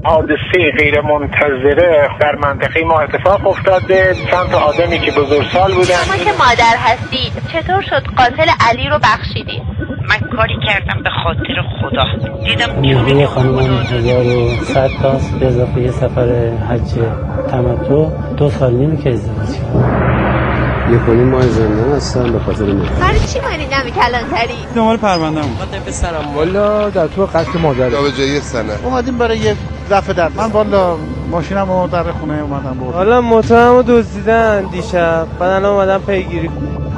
حادثه غیر منتظره در منطقه ما اتفاق افتاده. چند تا آدمی که بزرگسال بودن. شما که مادر هستی چطور شد قاتل علی رو بخشیدی؟ من کاری کردم به خاطر خدا، دیدم نیروی خانم 1100 تاست به اضافه یه سفر حج تمتع 2 سال نیم که ازدواج کردم. 1.5 ماه زندان هستم به خاطر من. سر چی مانی نمی کلانتری؟ دنبال پرونده‌ام. من پسرم والا در تو قصد مادر. به جای سنه. اومدیم برای یه دفعه در. من والا ماشینمو در خونه اومدم بردم. حالا موتورمو دزدیدن دیشب. بعد الان اومدم پیگیری.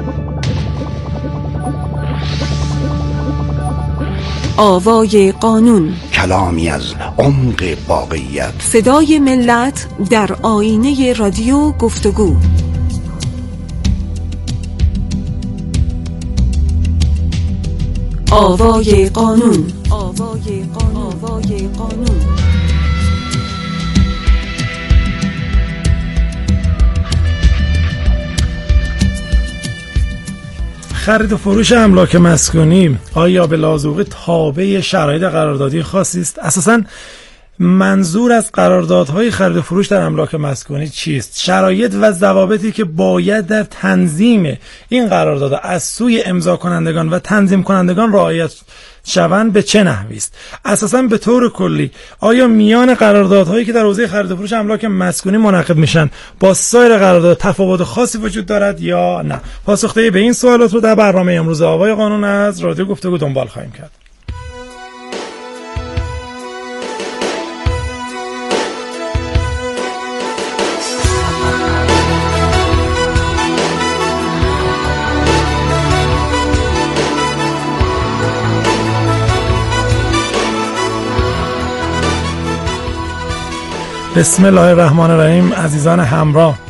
آوای قانون، کلامی از عمق واقعیت، صدای ملت در آینه رادیو گفتگو. آوای قانون، آوای قانون، آوای قانون. خرید و فروش املاک مسکونی آیا به لازوقه تابع شرایط قراردادی خاصی است؟ اساساً منظور از قراردادهای خرید و فروش در املاک مسکونی چیست؟ شرایط و ضوابطی که باید در تنظیم این قرارداد از سوی امضا کنندگان و تنظیم کنندگان رعایت شوند به چه نحوی است؟ اساساً به طور کلی آیا میان قراردادهایی که در حوزه خرید و فروش املاک مسکونی منعقد میشن با سایر قرارداد تفاوت خاصی وجود دارد یا نه؟ پاسخدهی به این سوالات رو در برنامه امروز آوای قانون از رادیو گفتگو دنبال خواهیم کرد. بسم الله الرحمن الرحیم. عزیزان همراه،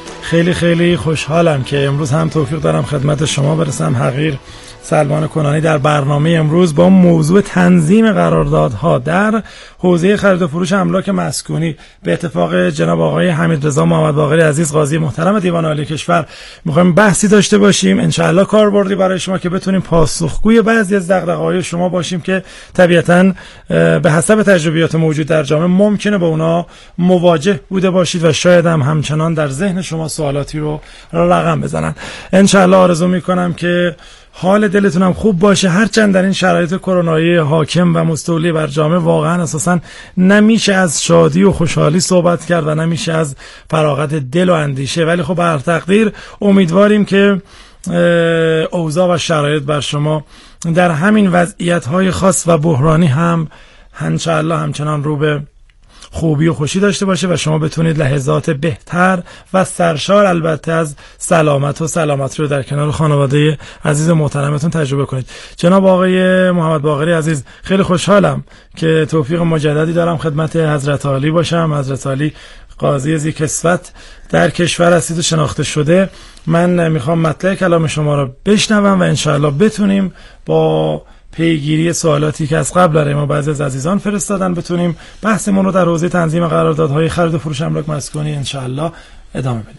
خیلی خوشحالم که امروز هم توفیق دارم خدمت شما برسم. حقیر سلمان کنانی در برنامه امروز با موضوع تنظیم قراردادها در حوزه خرید و فروش املاک مسکونی به اتفاق جناب آقای حمیدرضا محمد باقری عزیز قاضی محترم دیوان عالی کشور می‌خوایم بحثی داشته باشیم، انشاءالله کاربردی برای شما که بتونیم پاسخگوی بعضی از دغدغه‌های شما باشیم که طبیعتاً به حسب تجربیات موجود در جامعه ممکنه با اونا مواجه بوده باشید و شاید هم همچنان در ذهن شما سوالاتی رو رقم بزنن. انشاءالله آرزو می‌کنم که حال دلتون هم خوب باشه، هرچند در این شرایط کرونایی حاکم و مستولی بر جامعه واقعا اساسا نمیشه از شادی و خوشحالی صحبت کرد و نمیشه از فراغت دل و اندیشه، ولی خب بر تقدیر امیدواریم که اوضاع و شرایط بر شما در همین وضعیت‌های خاص و بحرانی هم انشاءالله همچنان رو به خوبی و خوشی داشته باشه و شما بتونید لحظات بهتر و سرشار البته از سلامت و سلامتی رو در کنار خانواده عزیز محترمتون تجربه کنید. جناب آقای محمد باقری عزیز، خیلی خوشحالم که توفیق مجددی دارم خدمت حضرت عالی باشم. حضرت عالی قاضی ذی کسوت در کشور هستید و شناخته شده. من میخوام مطلع کلام شما رو بشنوم و انشاءالله بتونیم با پیگیری سوالاتی که از قبل برای ما بعضی از عزیزان فرستادن بتونیم بحثمون رو در حوزه تنظیم قراردادهای خرید و فروش املاک مسکونی انشاءالله ادامه بدیم.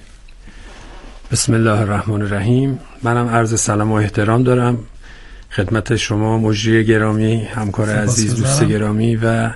بسم الله الرحمن الرحیم. منم عرض سلام و احترام دارم خدمت شما مجری گرامی، همکار عزیز، دوست گرامی و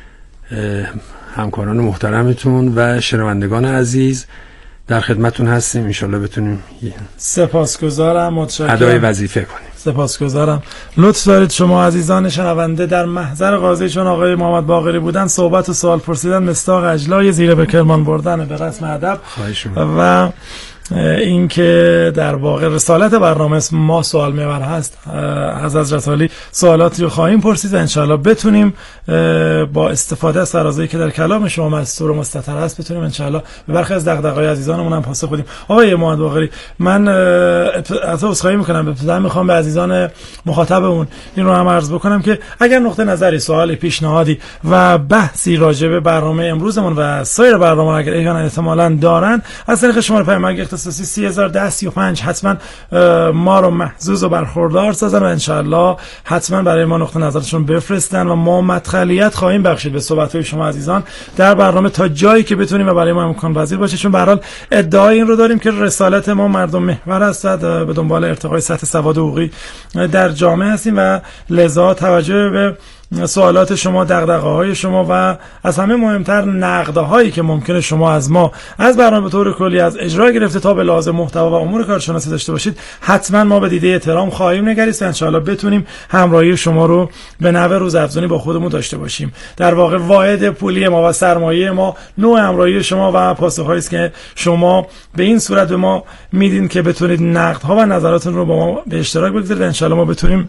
همکاران محترمتون و شنوندگان عزیز. در خدمتون هستیم، انشالله بتونیم سپاسگزارم، متشکرم، ادای وظیفه کنیم. سپاسگزارم. لطف دارید شما عزیزان شنونده در محضر قاضی چون آقای محمد باقری بودن صحبت و سوال پرسیدن مستاق اجلای زیر به کرمان بردن به رسم ادب و این که در واقع رسالت برنامه ما سوال محور هست. از حضرت عالی سوالاتی رو خواهیم پرسید و انشاءالله بتونیم با استفاده از فرازهایی که در کلام شما مستور و مستتر هست بتونیم انشاءالله به برخی از دغدغه‌های عزیزانمون هم پاسخ بدیم. آقای محمد باقری، من از عذرخواهی میکنم، ابتدا میخوام به عزیزان مخاطبمون این رو هم عرض بکنم که اگر نقطه نظری، سوال، پیشنهادی و بحثی راجع به برنامه امروزمون و سایر برنامه اگر احتمالاً دارن از طریق شماره پیامک اختصاصی 301035 حتما ما رو محظوظ و برخوردار سازن و انشاءالله حتما برای ما نقطه نظرشون بفرستن و ما مدخلیت خواهیم بخشید به صحبت‌های شما عزیزان در برنامه تا جایی که بتونیم و برای ما امکان پذیر باشه، چون به هر حال ادعای این رو داریم که رسالت ما مردم محور است و به دنبال ارتقای سطح سواد حقوقی در جامعه هستیم و لذا توجه به سوالات شما، دغدغه‌های شما و از همه مهمتر نقدهایی که ممکنه شما از ما، از برنامه به طور کلی، از اجرا گرفته تا به لازم محتوا و امور کارشناسی داشته باشید، حتما ما به دیده احترام خواهیم نگریست و ان شاءالله بتونیم همراهی شما رو به نحو روزافزونی با خودمون داشته باشیم. در واقع واحد پولی ما و سرمایه ما نوع همراهی شما و پاسخهایی است که شما به این صورت به ما میدین که بتونید نقدها و نظراتتون رو با ما به اشتراک بگذارید. ان شاءالله ما بتونیم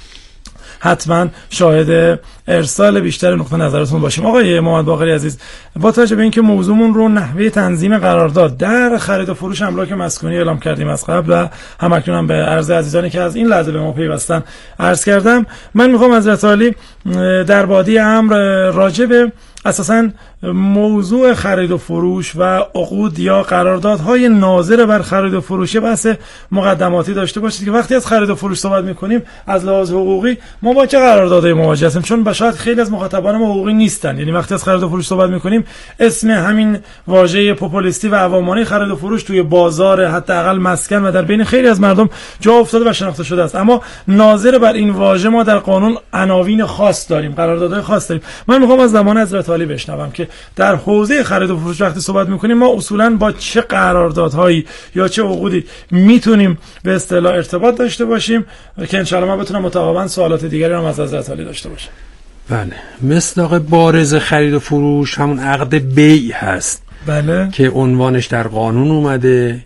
حتما شاهد ارسال بیشتر نقطه نظرتون باشیم. آقای محمد باقری عزیز، با توجه به اینکه موضوعمون رو نحوه تنظیم قرارداد در خرید و فروش املاک مسکونی اعلام کردیم از قبل و همکنون هم به عرض عزیزانی که از این لحظه به ما پیوستن عرض کردم، من میخوام حضرت عالی در بادی امر راجع به اساساً موضوع خرید و فروش و عقود یا قراردادهای ناظر بر خرید و فروش بحث مقدماتی داشته باشید که وقتی از خرید و فروش صحبت می‌کنیم از لحاظ حقوقی ما با چه قراردادهای مواجه هستیم، چون شاید خیلی از مخاطبان ما حقوقی نیستن. یعنی وقتی از خرید و فروش صحبت می‌کنیم اسم همین واژه پوپولیستی و عوامانه خرید و فروش توی بازار حداقل مسکن و در بین خیلی از مردم جا افتاده و شناخته شده است، اما ناظر بر این واژه ما در قانون عناوین خاص داریم، قراردادهای خاص داریم. من می‌خوام از زمان حضرت عالی بشنوم که در حوزه خرید و فروش وقتی صحبت میکنیم ما اصولاً با چه قراردادهایی یا چه عقودی میتونیم به اصطلاح ارتباط داشته باشیم که انشاءالله من بتونم متقابلا سوالات دیگری رو از حضرت عالی داشته باشم. بله، مصداق بارز خرید و فروش همون عقد بیع هست. بله، که عنوانش در قانون اومده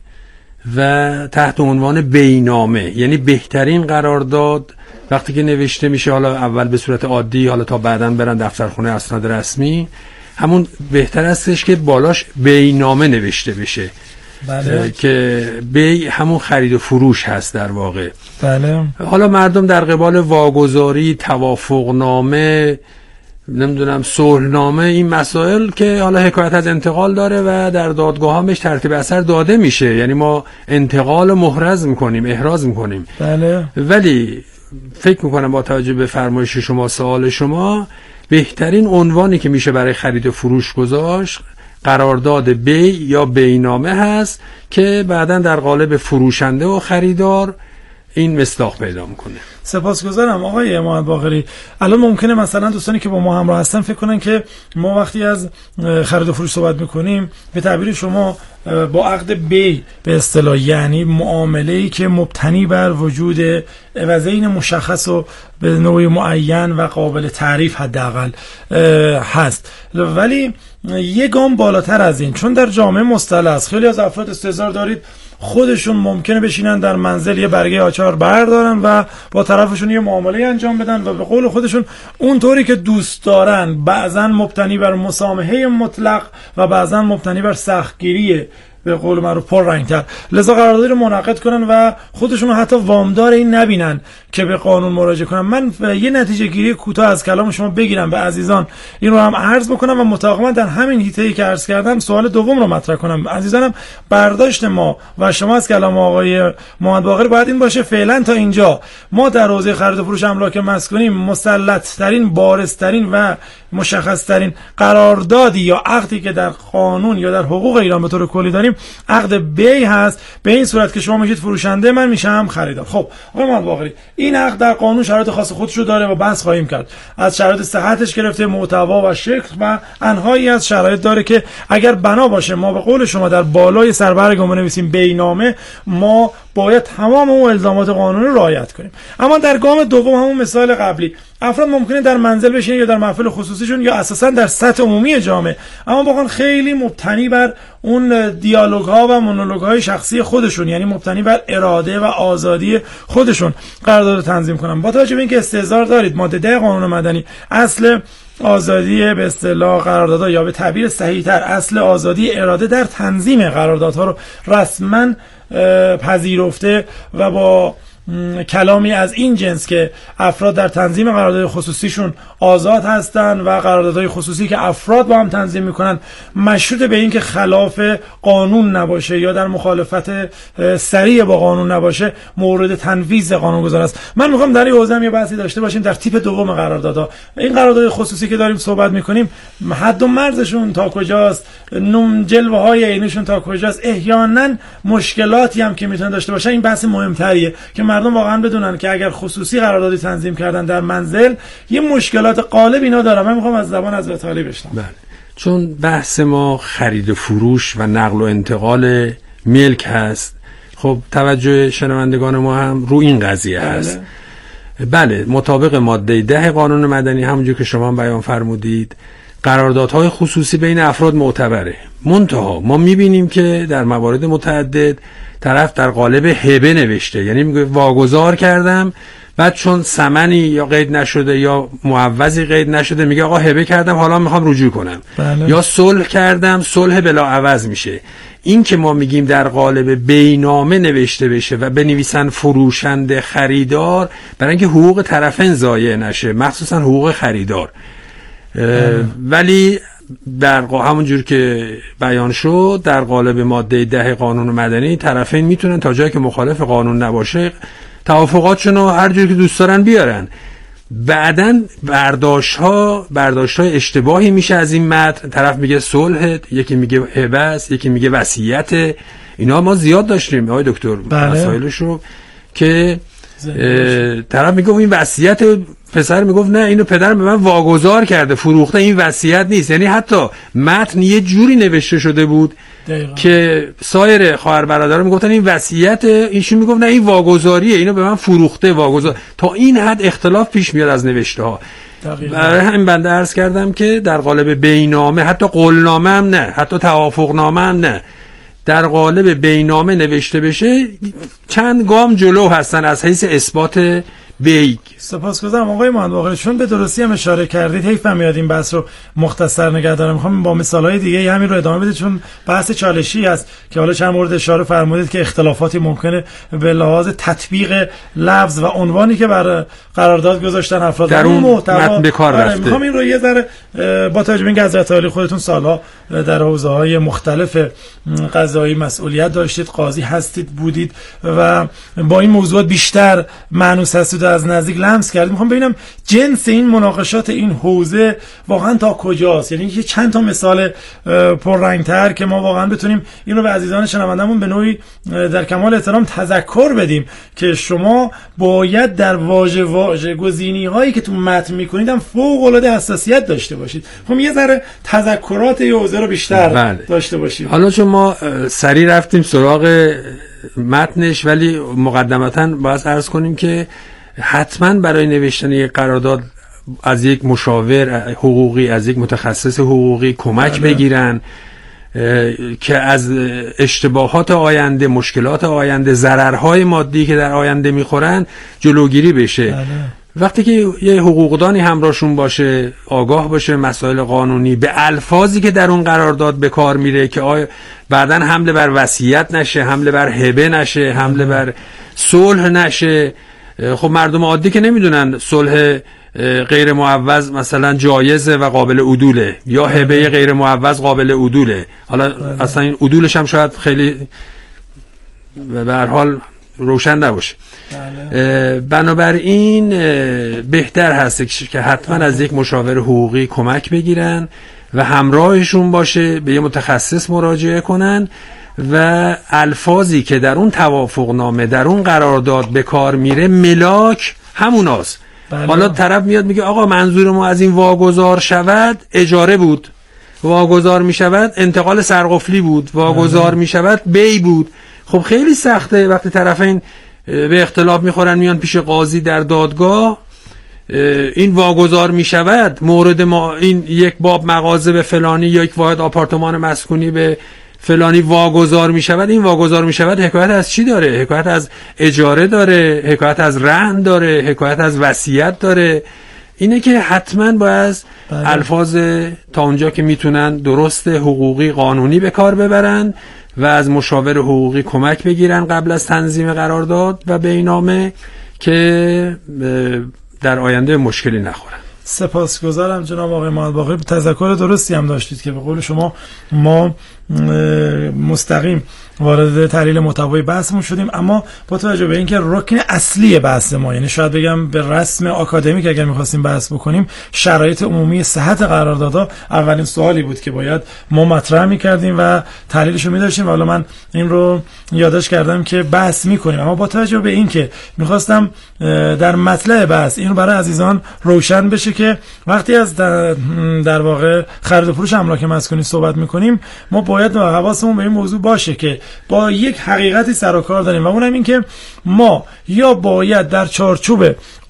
و تحت عنوان بیعنامه، یعنی بهترین قرارداد وقتی که نوشته میشه، حالا اول به صورت عادی، حالا تا بعداً برن دفترخونه اسناد رسمی، همون بهتر هستش که بالاش بیعنامه نوشته بشه. بله. که بیع همون خرید و فروش هست در واقع. بله. حالا مردم در قبال واگذاری، توافقنامه، نمیدونم صلحنامه، این مسائل که حالا حکایت از انتقال داره و در دادگاه هم بهش ترتیب اثر داده میشه، یعنی ما انتقال محرز میکنیم، احراز میکنیم. بله. ولی فکر میکنم با توجه به فرمایش شما، سوال شما، بهترین عنوانی که میشه برای خرید و فروش گذاشت قرارداد بیع یا بیعنامه هست که بعداً در قالب فروشنده و خریدار این مصداق پیدا میکنه. سپاسگزارم آقای محمد باقری. الان ممکنه مثلا دوستانی که با ما همراه هستن فکر کنن که ما وقتی از خرید و فروش صحبت میکنیم به تعبیر شما با عقد بیع به اصطلاح یعنی معامله‌ای که مبتنی بر وجود عوضین مشخص و به نوعی معین و قابل تعریف حداقل هست، ولی یک گام بالاتر از این، چون در جامعه مصطلح است. خیلی از افراد استحضار دارید خودشون ممکنه بشینن در منزل یه برگه آچار بردارن و با طرفشون یه معامله انجام بدن و به قول خودشون اونطوری که دوست دارن، بعضا مبتنی بر مسامحه مطلق و بعضا مبتنی بر سختگیری به قول معروف پررنگ‌تر، لذا قراردادی رو منعقد کنن و خودشون حتی وامدار این نبینن که به قانون مراجعه کنن. من یه نتیجه گیری کوتاه از کلام شما بگیرم به عزیزان، این رو هم عرض بکنم و متقابلا در همین حیطه‌ای که عرض کردم سوال دوم رو مطرح کنم. عزیزانم، برداشت ما و شما از کلام آقای محمد باقری باید این باشه فعلا تا اینجا ما در حوزه خرید و فروش املاک مسکونی مسلط‌ترین، بارزترین و مشخص‌ترین قراردادی یا عقدی که در قانون یا در حقوق ایران به طور کلی داریم عقد بیع هست، به این صورت که شما میشید فروشنده، من میشم خریدار. خب آقای محمد باقری، این عقد در قانون شرایط خاص خودش رو داره و بحث خواهیم کرد، از شرایط صحتش گرفته محتوا و شکل و انواعی از شرایط داره که اگر بنا باشه ما به قول شما در بالای سربرگمون بنویسیم بیعنامه، ما باید تمام اون الزامات قانونی رو رعایت کنیم. اما در گام دوم، همون مثال قبلی، افراد ممکنه در منزل بشینن یا در محفل خصوصیشون یا اساسا در سطح عمومی جامعه، اما واقعا خیلی مبتنی بر اون دیالوگ ها و مونولوگ های شخصی خودشون، یعنی مبتنی بر اراده و آزادی خودشون قرارداد تنظیم کنن. با توجه به اینکه استحضار دارید ماده 10 قانون مدنی اصل آزادی به اصطلاح قراردادها یا به تعبیر صحیح‌تر اصل آزادی اراده در تنظیم قراردادها رو رسما پذیرفته و با کلامی از این جنس که افراد در تنظیم قرارداد خصوصیشون آزاد هستن و قراردادهای خصوصی که افراد با هم تنظیم میکنن مشروط به این که خلاف قانون نباشه یا در مخالفت صریح با قانون نباشه مورد تنفیذ قانونگذار است. من میخوام در این حوزه هم یه بحثی داشته باشیم در تیپ دوم قراردادها. این قرارداد خصوصی که داریم صحبت میکنیم حد و مرزشون تا کجاست، جلوه های عینشون تا کجاست، احیانا مشکلاتی هم که میتونن داشته باشن، این بحث مهمتریه که مردم واقعا بدونن که اگر خصوصی قراردادی تنظیم کردن در منزل یه مشکلات غالب اینا داره. من میخوام از زبان حضرت عالی بشنوم. بله، چون بحث ما خرید و فروش و نقل و انتقال ملک هست، خب توجه شنوندگان ما هم رو این قضیه هست. بله، مطابق ماده 10 قانون مدنی همونجور که شما بیان فرمودید قراردادهای خصوصی بین افراد معتبره. منتها ما میبینیم که در موارد متعدد طرف در قالب هبه نوشته، یعنی میگه واگذار کردم، بعد چون ثمنی یا قید نشده یا معوضی قید نشده میگه آقا هبه کردم حالا میخوام رجوع کنم. بله. یا صلح کردم، صلح بلا عوض میشه. این که ما میگیم در قالب بینامه نوشته بشه و بنویسن فروشنده خریدار، برای اینکه حقوق طرفین ضایع نشه، مخصوصا حقوق خریدار. ولی در همونجور که بیان شد در قالب ماده 10 قانون مدنی طرفین میتونن تا جایی که مخالف قانون نباشه توافقاتشون رو هر جوری که دوست دارن بیارن. بعدن برداشت‌های اشتباهی میشه از این متن، طرف میگه صلح، یکی میگه هبه است، یکی میگه وصیت. اینا ما زیاد داشتیم آقای دکتر. بله. مسائلش رو که طرف میگه این وصیت، پسر میگفت نه اینو پدرم به من واگذار کرده فروخته، این وصیت نیست. یعنی حتی متن یه جوری نوشته شده بود دقیقا که سایر خواهر برادرها میگفتن این وصیت، ایشون میگفت نه این واگذاریه، اینو به من فروخته واگذار. تا این حد اختلاف پیش میاد از نوشته ها. برای همین بنده عرض کردم که در قالب بینامه، حتی قولنامه هم نه، حتی توافقنامه هم نه، در قالب بینامه نوشته بشه چند گام جلو هستن از حیث اثبات بیگ. سپاسگزارم آقای مهندواقعی، چون به درستی هم اشاره کردید حیف میاد این بحث رو مختصر نگه دارم. میخوام با مثالهای دیگه همین رو ادامه بدید، چون بحث چالشی است که حالا چند مورد اشاره فرمودید که اختلافاتی ممکنه به لحاظ تطبیق لفظ و عنوانی که بر قرارداد گذاشتن افراد در اون متن به کار رفته. میخوام این رو یه ذره با توجه به اینکه حضرت عالی خودتون سالها در حوزه‌های مختلف قضایی مسئولیت داشتید، قاضی هستید، بودید و با این موضوعات بیشتر مانوس هستید، از نزدیک لمس کردید. میخوام ببینم جنس این مناقشات این حوزه واقعا تا کجاست، یعنی یه چند تا مثال پررنگ‌تر که ما واقعا بتونیم این رو به عزیزان شنوندمون به نوعی در کمال احترام تذکر بدیم که شما باید در واژه گزینی هایی که تو متن میکنید هم فوق العاده حساسیت داشته باشید. خب یه ذره تذکرات این حوزه رو بیشتر داشته باشید. حالا چون ما سریع رفتیم سراغ متنش، ولی مقدمتاً باید عرض کنیم که حتما برای نوشتن یک قرارداد از یک مشاور حقوقی، از یک متخصص حقوقی کمک بگیرن که از اشتباهات آینده، مشکلات آینده، ضررهای مادی که در آینده میخورن جلوگیری بشه. وقتی که یه حقوقدانی همراهشون باشه، آگاه باشه مسائل قانونی، به الفاظی که در اون قرارداد به کار میره که بعدن حمله بر وصیت نشه، حمله بر هبه نشه، حمله بر صلح نشه. خب مردم عادی که نمیدونن صلح غیر معوض مثلا جایزه و قابل عدوله، یا هبه غیر معوض قابل عدوله. حالا اصلا این عدولش هم شاید خیلی به هر حال روشن نباشه. بنابراین بهتر هست که حتما از یک مشاور حقوقی کمک بگیرن و همراهشون باشه، به یه متخصص مراجعه کنن و الفاظی که در اون توافقنامه، در اون قرارداد به کار میره ملاک هموناست. حالا طرف میاد میگه آقا منظور ما از این واگذار شود اجاره بود، واگذار میشود انتقال سرقفلی بود، واگذار میشود بی بود. خب خیلی سخته وقتی طرفین به اختلاف میخورن میان پیش قاضی در دادگاه، این واگذار میشود مورد ما این یک باب مغازه به فلانی یا یک واحد آپارتمان مسکونی به فلانی واگذار میشود. این واگذار میشود حکایت از چی داره؟ حکایت از اجاره داره، حکایت از رهن داره، حکایت از وصیت داره. اینه که حتما باید الفاظ تا اونجا که میتونن درست حقوقی قانونی به کار ببرن و از مشاور حقوقی کمک بگیرن قبل از تنظیم قرارداد و بینامه که در آینده مشکلی نخورن. سپاسگزارم جناب آقای مهندواقعی، تذکر درستی هم داشتید که به قول شما ما مستقیم وارد تحلیل محتوای بحثمون شدیم، اما با توجه به اینکه رکن اصلی بحث ما، یعنی شاید بگم به رسم آکادمیک اگر می‌خواستیم بحث بکنیم، شرایط عمومی صحت قراردادها اولین سوالی بود که باید ما مطرح می‌کردیم و تحلیلش رو می‌داشتیم و حالا من این رو یادداشت کردم که بحث می‌کنیم. اما با توجه به اینکه می‌خواستم در مطلع بحث این رو برای عزیزان روشن بشه که وقتی از در واقع خرید و فروش املاک مسکونی صحبت می‌کنیم، ما باید حواسمون به این موضوع باشه که با یک حقیقتی سر و کار داریم و اونم این که ما یا باید در چارچوب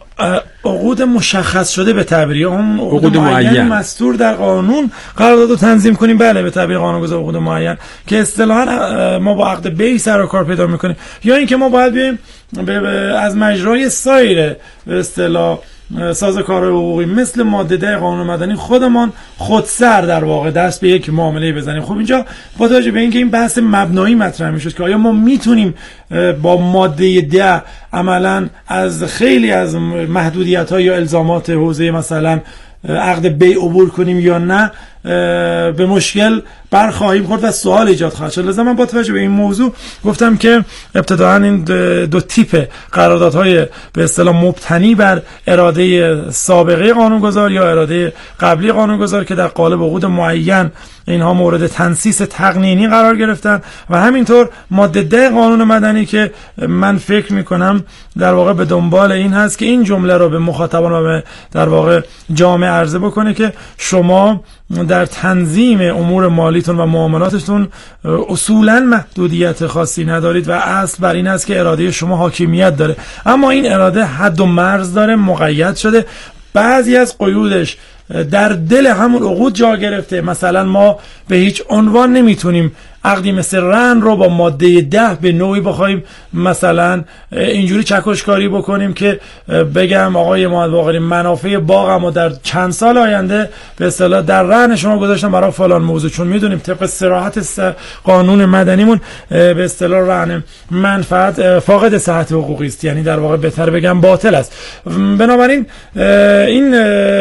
عقود مشخص شده به تعبیر اون عقود معین مستور در قانون قرارداد رو تنظیم کنیم، بله به تعبیر قانونگذار عقود معین، که اصطلاحاً ما با عقد بی سر و کار پیدا میکنیم، یا اینکه ما باید بیایم از مجرای سایر به اصطلاح سازوکار حقوقی مثل ماده 10 قانون مدنی خودمان خودسر در واقع دست به یک معامله بزنیم. خب اینجا با توجه به اینکه این بحث مبنایی مطرح میشد که آیا ما میتونیم با ماده 10 عملاً از خیلی از محدودیت‌ها یا الزامات حوزه مثلا عقد بیع عبور کنیم یا نه، به مشکل برخواهیم خورد و سوال ایجاد خواهد شد. لذا من با توجه به این موضوع گفتم که ابتداءً این دو تیپ قراردادهای به اصطلاح مبتنی بر اراده سابقه قانونگذار یا اراده قبلی قانونگذار که در قالب عقود معین اینها مورد تنصیص تقنینی قرار گرفتن، و همینطور ماده 10 قانون مدنی که من فکر میکنم در واقع به دنبال این هست که این جمله رو به مخاطبان و به در واقع جامعه عرضه بکنه که شما در تنظیم امور مالیتون و معاملاتتون اصولا محدودیت خاصی ندارید و اصل بر این است که اراده شما حاکمیت داره، اما این اراده حد و مرز داره، مقید شده، بعضی از قیودش در دل همون عقود جا گرفته. مثلا ما به هیچ عنوان نمیتونیم عقدی مثل رهن رو با ماده 10 به نوعی بخوایم مثلا اینجوری چکشکاری بکنیم که بگم آقای محمد باقری منافع باغمو در چند سال آینده به اصطلاح در رهن شما گذاشتم برای فلان موضوع، چون میدونیم طبق صراحت قانون مدنیمون به اصطلاح رهن منفعت فاقد صحت حقوقی است، یعنی در واقع بهتر بگم باطل است. بنابراین این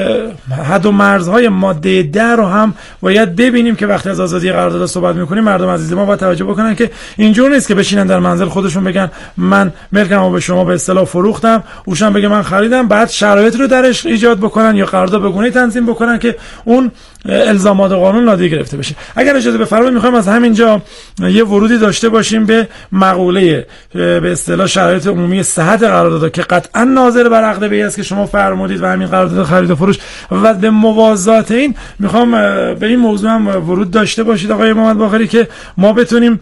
حد و مرزهای ماده 10 رو هم باید ببینیم که وقتی از آزادی قرارداد صحبت می‌کنیم مردم عزیز ما باید توجه بکنن که اینجور نیست که بشینن در منزل خودشون بگن من ملکمو به شما به اصطلاح فروختم، اوشم بگه من خریدم، بعد شرایط رو درش ایجاد بکنن یا قرارداد به گونه‌ای تنظیم بکنن که اون الزامات قانون نادیده گرفته بشه. اگر اجازه بفرمایید می‌خوایم از همینجا یه ورودی داشته باشیم به مقوله به اصطلاح شرایط عمومی صحت قرارداد که قطعا ناظر بر عقد بیع است که شما فرمودید و همین قرارداد خرید و فروش، و به موازات این میخوام به این موضوع هم ورود داشته باشید آقای محمد باقری که ما بتونیم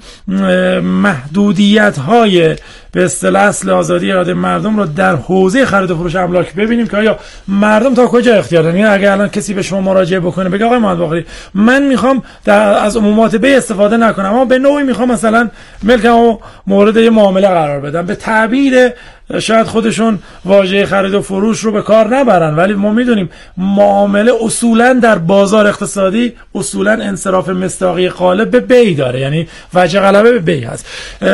محدودیت‌های به اصطلاح اصل آزادی اراده مردم رو در حوزه خرید و فروش املاک ببینیم که آیا مردم تا کجا اختیار دارن. یعنی اگر الان کسی به شما مراجعه بکنه بگه آقای محمد باقری من میخوام از عمومات بیع استفاده نکنم، اما به نوعی میخوام مثلا ملکمو مورد یه معامله قرار بدم، به تعبیر شاید خودشون واژه خرید و فروش رو به کار نبرن، ولی ما میدونیم معامله اصولا در بازار اقتصادی اصولا انصراف مصداقی غالب به بیع داره، یعنی وجه غلبه به بیع هست.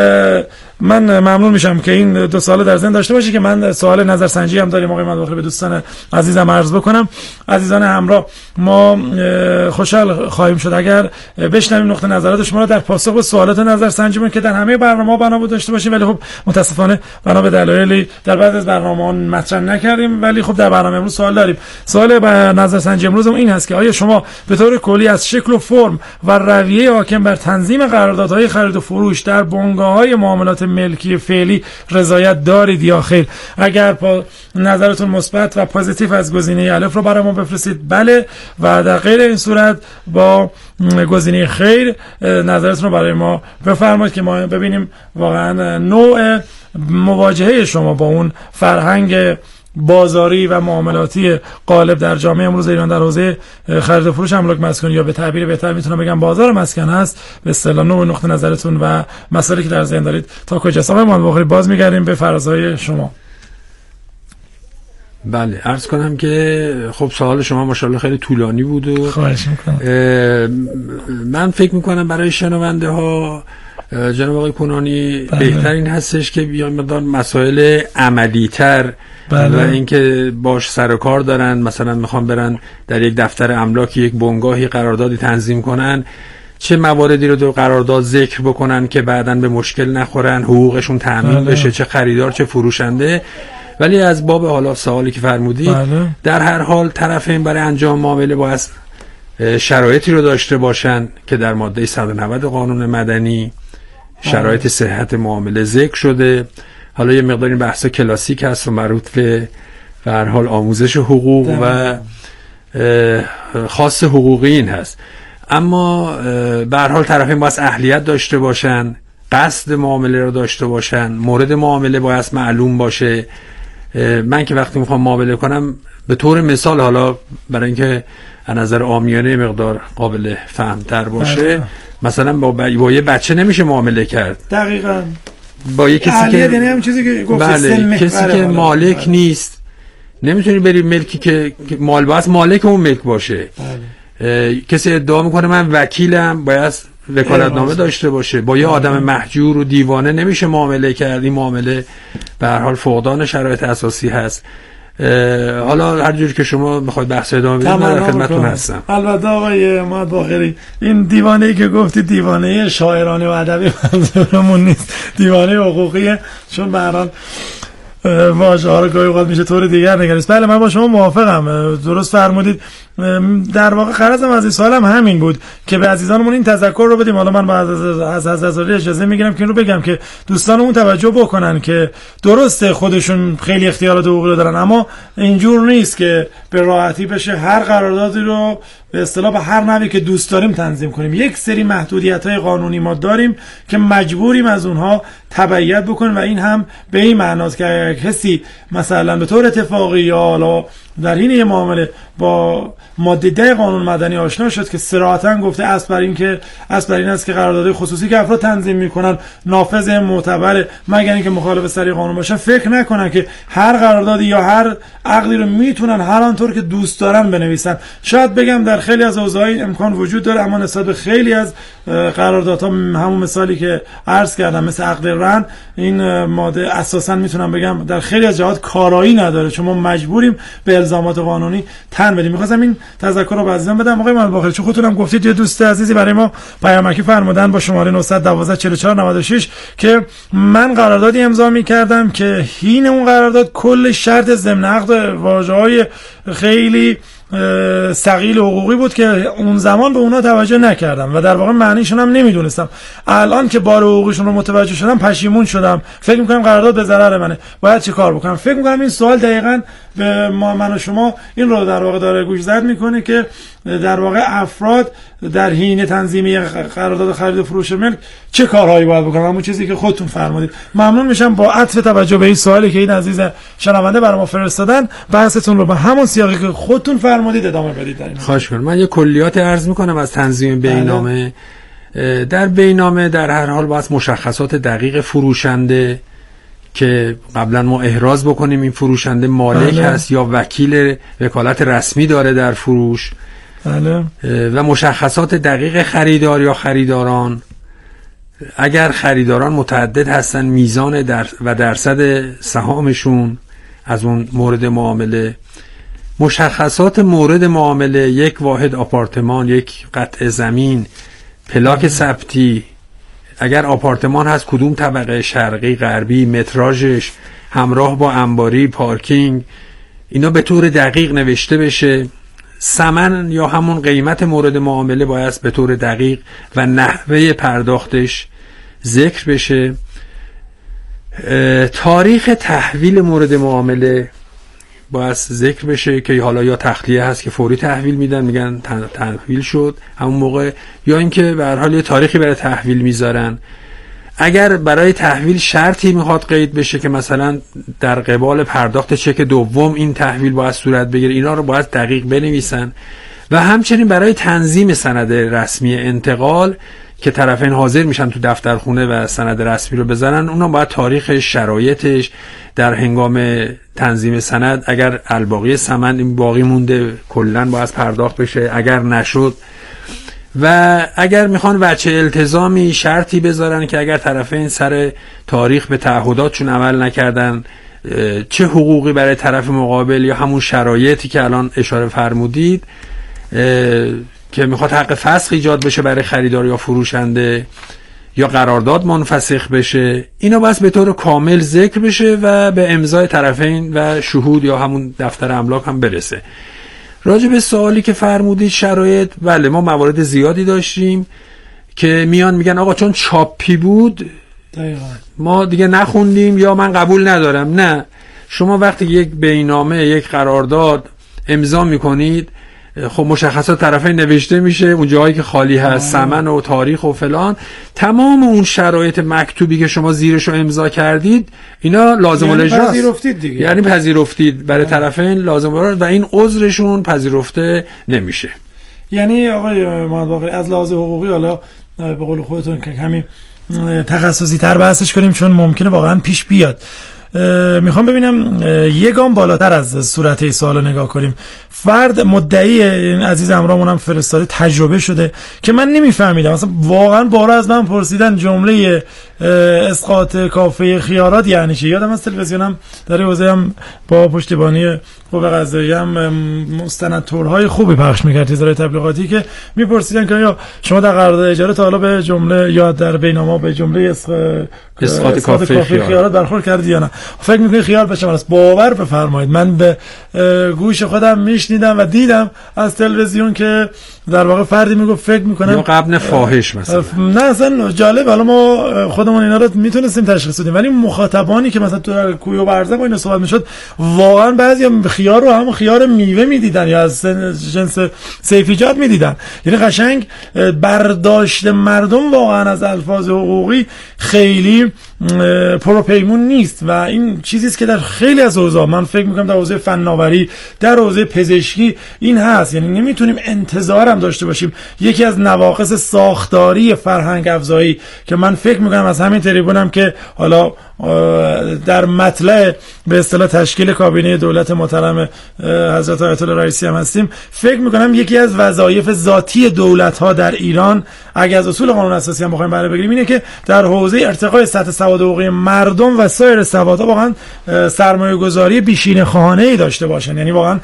من ممنون میشم که این دو سال در ذهن داشته باشی که من سوال نظرسنجی هم داریم آقای محمد باقری به دوستان عزیزم عرض بکنم. عزیزان همراه، ما خوشحال خواهیم شد اگر بشنویم نقطه نظرات شما رو در پاسخ به سوالات نظرسنجیمون که در همه برنامه‌ها بنا بود داشته باشیم، ولی خب متاسفانه بنا به دلایلی در بعضی از برنامه‌ها مطرح نکردیم، ولی خب در برنامه امروز سوال داریم. سوال نظرسنجی امروزمون این هست که آیا شما به طور کلی از شکل و فرم و رویه حاکم بر تنظیم قراردادهای خرید و فروش در بنگاه‌های معاملات ملکی فعلی رضایت دارید یا خیر؟ اگر نظرتون مثبت و پوزیتیو از گزینه الف رو برای ما بفرستید بله، و در غیر این صورت با گزینه خیر نظرتون رو برای ما بفرمایید که ما ببینیم واقعا نوع مواجهه شما با اون فرهنگ بازاری و معاملاتی غالب در جامعه امروز ایران در حوزه خرید و فروش املاک مسکونی، یا به تعبیر بهتر میتونم بگم بازار مسکن هست، به اصطلاح نوع نقطه نظرتون و مسائلی که در ذهن دارید تا کجاست. آقای محمد باقری باز میگردیم به فرازهای شما. بله، عرض کنم که خب سوال شما ماشاءالله خیلی طولانی بود و خواهش میکنم. من فکر میکنم برای شنونده ها جناب آقای کنانی بهتر این هستش که بیان مقدار مسائل عملی تر و اینکه باش سر و کار دارن، مثلا میخوان برن در یک دفتر املاک یک بنگاهی قراردادی تنظیم کنن، چه مواردی رو در قرارداد ذکر بکنن که بعداً به مشکل نخورن، حقوقشون تامین بشه، چه خریدار چه فروشنده. ولی از باب حالا سوالی که فرمودید، در هر حال طرفین برای انجام معامله باید شرایطی رو داشته باشن که در ماده 190 قانون مدنی شرایط صحت معامله ذکر شده. حالا یه مقداری بحث کلاسیک هست و مربوط به هر حال آموزش حقوق و خاص حقوقیین هست، اما به هر حال طرفین باید اهلیت داشته باشن، قصد معامله رو داشته باشن، مورد معامله باید معلوم باشه. من که وقتی میخوام معامله کنم به طور مثال، حالا برای اینکه از نظر عامیانه مقدار قابل فهمتر باشه، مثلا با یه بچه نمیشه معامله کرد. دقیقاً با یه کسی که یعنی همین چیزی که بله، کسی که مالک نیست نمیتونی بری ملکی که مال باید مالک اون ملک باشه. کسی ادعا میکنه من وکیلم، باید وکالتنامه داشته باشه. با یه آدم محجور و دیوانه نمیشه معامله کرد. این معامله به هر حال فقدان شرایط اساسی هست. حالا هر جوری که شما بخواید بحث ادامه بدید من در خدمتتون هستم. البته آقای محمد باقری، این دیوانه‌ای که گفتی دیوانه شاعرانه و ادبی منظورمون نیست، دیوانه حقوقیه، چون به هر حال واژه‌ها رو گاهی اوقات میشه طور دیگر نگریست. بله من با شما موافقم، درست فرمودید. در واقع غرضم از این سوالم همین بود که به عزیزانمون این تذکر رو بدیم. حالا من با از عزیزانی اجازه میگیرم که این رو بگم که دوستانمون توجه بکنن که درسته خودشون خیلی اختیارات حقوقی دارن، اما اینجور نیست که به راحتی بشه هر قراردادی رو به اصطلاح به هر نحوی که دوست داریم تنظیم کنیم. یک سری محدودیت‌های قانونی ما داریم که مجبوریم از اونها تبعیت بکنیم و این هم به این معناست که کسی مثلا به طور اتفاقی یا حالا در حین یه معامله با ماده 10 قانون مدنی آشنا شد که صراحتاً گفته اصل بر این است که قراردادهای خصوصی که افراد تنظیم میکنن نافذ معتبر مگر اینکه مخالف سری قانون باشن، فکر نکنن که هر قراردادی یا هر عقدی رو میتونن هر آنطور که دوست دارن بنویسن. شاید بگم در خیلی از اوضاع این امکان وجود داره، اما نسبت به خیلی از قراردادها، همون مثالی که عرض کردم مثل عقد رهن، این ماده اساساً میتونم بگم در خیلی از جهات کارایی نداره، چون ما مجبوریم به الزامات قانونی تن بدیم. می‌خواستم این تذکر رو به عزیزان بدم. آقای محمد باقری، چون خودتون هم گفتید یه دوست عزیزی برای ما پیامکی فرمودن با شماره 912 44 96 که من قراردادی امضا می‌کردم که حین اون قرارداد کل شرط ضمن عقد واژه‌های خیلی ثقیل حقوقی بود که اون زمان به اونا توجه نکردم و در واقع معنیشون هم نمیدونستم. الان که بار حقوقیشون رو متوجه شدم پشیمون شدم، فکر میکنم قرارداد به ضرر منه، باید چه کار بکنم؟ فکر میکنم این سوال دقیقاً به من و شما این رو در واقع داره گوشزد میکنه که در واقع افراد در حین تنظیمی قرارداد خرید و فروش ملک چه کارهایی باید بکنن، همون چیزی که خودتون فرمودید. ممنون میشم با عطف توجه به این سوالی که این عزیز شنونده برای ما فرستادن بحثتون رو به همون سیاقی که خودتون فرمودید ادامه بدید. خواهش می‌کنم. من یه کلیات عرض می‌کنم از تنظیم بینامه. در بینامه در هر حال باید مشخصات دقیق فروشنده که قبلا ما احراز بکنیم این فروشنده مالک هست یا وکیل وکالت رسمی داره در فروش، و مشخصات دقیق خریدار یا خریداران. اگر خریداران متعدد هستن، میزان و درصد سهامشون از اون مورد معامله، مشخصات مورد معامله، یک واحد آپارتمان، یک قطعه زمین، پلاک ثبتی، اگر آپارتمان هست کدوم طبقه، شرقی، غربی، متراژش، همراه با انباری، پارکینگ، اینا به طور دقیق نوشته بشه. ثمن یا همون قیمت مورد معامله باید به طور دقیق و نحوه پرداختش ذکر بشه. تاریخ تحویل مورد معامله باید ذکر بشه که حالا یا تخلیه هست که فوری تحویل میدن، میگن تحویل شد همون موقع، یا اینکه به هر حال یه تاریخی برای تحویل میذارن. اگر برای تحویل شرطی میخواد قید بشه که مثلا در قبال پرداخت چک دوم این تحویل باید صورت بگیره، اینا رو باید دقیق بنویسن. و همچنین برای تنظیم سند رسمی انتقال که طرفین حاضر میشن تو دفترخونه و سند رسمی رو بزنن، اونا باید تاریخ، شرایطش در هنگام تنظیم سند، اگر الباقی ثمن باقی مونده کلا باید پرداخت بشه، اگر نشد. و اگر میخوان وجه التزامی شرطی بذارن که اگر طرفین سر تاریخ به تعهداتشون عمل نکردن چه حقوقی برای طرف مقابل یا همون شرایطی که الان اشاره فرمودید که میخواد حق فسخ ایجاد بشه برای خریدار یا فروشنده یا قرارداد منفسخ بشه، اینا باید به طور کامل ذکر بشه و به امضای طرفین و شهود یا همون دفتر املاک هم برسه. راجع به سوالی که فرمودید شرایط، بله ما موارد زیادی داشتیم که میان میگن آقا چون چاپی بود دقیقاً ما دیگه نخوندیم یا من قبول ندارم. نه، شما وقتی یک بیاننامه، یک قرارداد امضا میکنید، خب مشخصات طرفین نوشته میشه، اون جایی که خالی هست ثمن و تاریخ و فلان، تمام اون شرایط مکتوبی که شما زیرش رو امضا کردید اینا لازم الاجراست، پذیرفتید دیگه، یعنی پذیرفتید برای طرفین لازم الاجراست و این عذرشون پذیرفته نمیشه. یعنی آقای محمد باقری از لحاظ حقوقی، حالا به قول خودتون که کمی تخصصی تر بحثش کنیم چون ممکنه واقعا پیش بیاد، میخوام ببینم یک گام بالاتر از صورت این سوالو نگاه کنیم. فرد مدعی، این عزیز امرامون هم فرستاده، تجربه شده که من نمیفهمیدم مثلا واقعا بارا از من پرسیدن جمله اسقاط کافه خیارات یعنی چی. یادم از تلویزیونم در حوزه هم با پشتیبانی قوه قضاییه هم مستندتورهای خوبی پخش می‌کرد وزارت تبلیغاتی که میپرسیدن که یا شما در قرارداد اجاره تا حالا به جمله یا در بیاننامه به جمله اسقاط کافه خیارات برخورد کردید یا نه؟ فکر می‌کنید خیال بشه من باور بفرمایید من به گوش خودم میشنیدم و دیدم از تلویزیون که در واقع فردی میگفت فکر میکنم یا قبل فاحش مثلا، نه اصلا جالب، حالا ما خودمون اینا رو میتونستیم تشخیص بدیم ولی مخاطبانی که مثلا تو کوی و برزه با اینا صحبت میشد واقعا بعضیا خیار رو هم خیار میوه میدیدن یا از جنس سیفیجات میدیدن. یعنی قشنگ برداشت مردم واقعا از الفاظ حقوقی خیلی پروپیمون نیست و این چیزی است که در خیلی از حوزه‌ها، من فکر میکنم در حوزه فناوری، در حوزه پزشکی این هست. یعنی نمیتونیم انتظار هم داشته باشیم. یکی از نواقص ساختاری فرهنگ افزایی که من فکر میکنم از همین تریبونم که حالا در مطلع به اصطلاح تشکیل کابینه دولت محترم حضرت آیت الله رئیسی هم هستیم، فکر میکنم یکی از وظایف ذاتی دولت ها در ایران اگه از اصول قانون اساسی هم بخوایم بهره بگیریم اینه که در حوزه ارتقای سطح سواد حقوقی مردم و سایر سوادها واقعا سرمایه گذاری بیشینه خواهانه ای داشته باشن. یعنی واقعا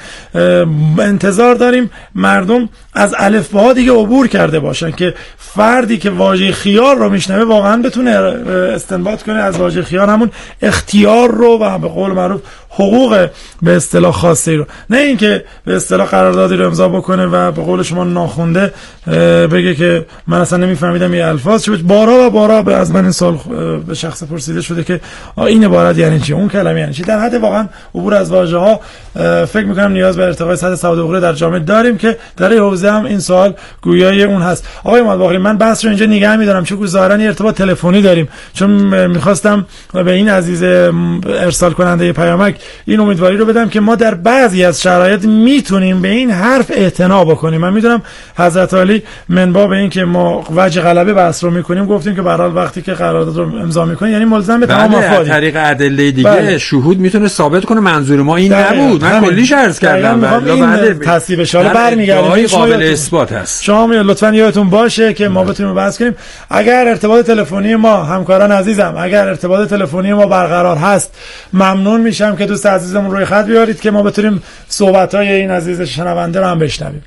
انتظار داریم مردم از الفباها دیگه عبور کرده باشن که فردی که واژه خیار رو میشنوه واقعا بتونه استنباط کنه از واژه خیار همون اختیار رو و به قول معروف حقوق به اصطلاح خاصی رو، نه اینکه به اصطلاح قراردادی رو امضا بکنه و به قول شما ناخونده بگه که من اصلا نمیفهمیدم این الفاظ چه. بارها و بارها از من این سال به شخص پرسیده شده که این عبارت یعنی چی، اون کلمه یعنی چی. در حد واقعا عبور از واژه ها فکر میکنم نیاز به ارتقای سطح سواد حقوقی در جامعه داریم که در این حوزه هم این سوال گویای اون هست. آقای محمد باقری من بحث رو اینجا نگه می‌دارم چون ظاهرا ارتباط تلفنی داریم، چون می‌خواستم به این عزیز ارسال کننده پیامک این امیدواری رو بدم که ما در بعضی از شرایط میتونیم به این حرف اعتنا بکنیم. من میدونم حضرت علی منبع به این که ما وجه غلبه بحث رو میکنیم گفتیم که به هر حال وقتی که قرارداد رو امضا میکنیم یعنی ملزم به تمام افراد طریق ادله دیگه بله. شهود میتونه ثابت کنه منظور ما این نبود. من کلیش عرض کردم بعد تصویب اشاره برمیگردیم قابل اثبات هست. شما لطفاً یادتون باشه که ما بتونیم بحث کنیم. اگر ارتباط تلفنی ما همکاران عزیزم اگر ارتباط تلفنی ما برقرار هست ممنون میشم که دوست عزیزمون روی خط بیارید که ما بتونیم صحبت‌های این عزیز شنونده رو هم بشنویم.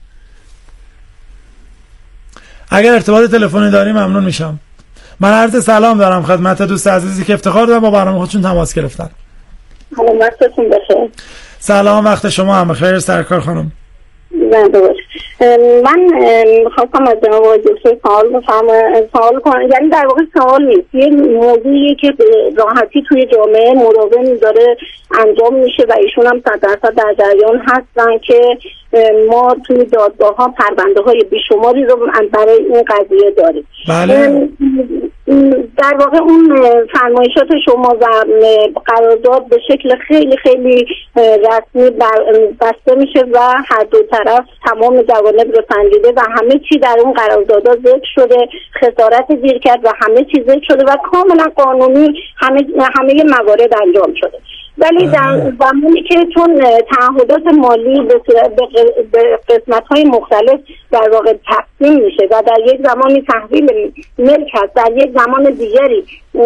اگر ارتباط تلفنی داریم ممنون میشم. من عرض سلام دارم خدمت دوست عزیزی که افتخار دارم با برنامه خودشون تماس گرفتن. وقتتون بخیر. سلام، وقت شما هم بخیر سرکار خانم. زنده باش. من میخواستم از جناب آقای دکتر سوال کنم، یعنی در واقع سوال نیست، یه موضوعیه که به راحتی توی جامعه مراقبه داره انجام میشه و ایشون هم 100% در جریان هستن که ما توی دادگاه ها پرونده های بیشماری رو برای این قضیه داریم. بله. در واقع اون فرمایشات شما و قرارداد به شکل خیلی خیلی رسمی بسته میشه و هر دو طرف تمام جوانب رو سنجیده و همه چی در اون قراردادها ذکر شده، خسارت زیر کرد و همه چی ذکر شده و کاملا قانونی همه موارد انجام شده. ولی در زمانی که چون تعهدات مالی به قسمت‌های مختلف در واقع تقسیم میشه و در یک زمانی تحویل ملک هست، در یک زمان دیگری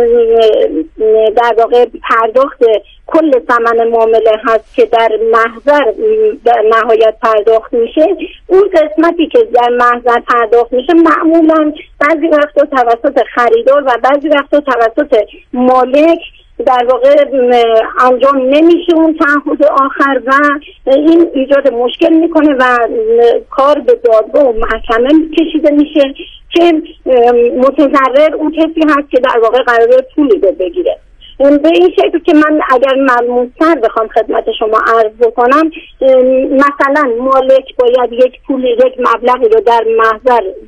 در واقع پرداخت کل ثمن معامله هست که در محضر در نهایت پرداخت میشه، اون قسمتی که در محضر پرداخت میشه معمولا بعضی وقتا توسط خریدار و بعضی وقتا توسط مالک در واقع انجام نمیشه اون تعهد آخر و این ایجاد مشکل میکنه و کار به دادگاه و محکمه کشیده میشه که متضرر اون کسی هست که در واقع قراره پولی بگیره. به این شکل که من اگر ملموس‌تر بخوام خدمت شما عرض بکنم، مثلا مالک باید یک مبلغی رو در محضر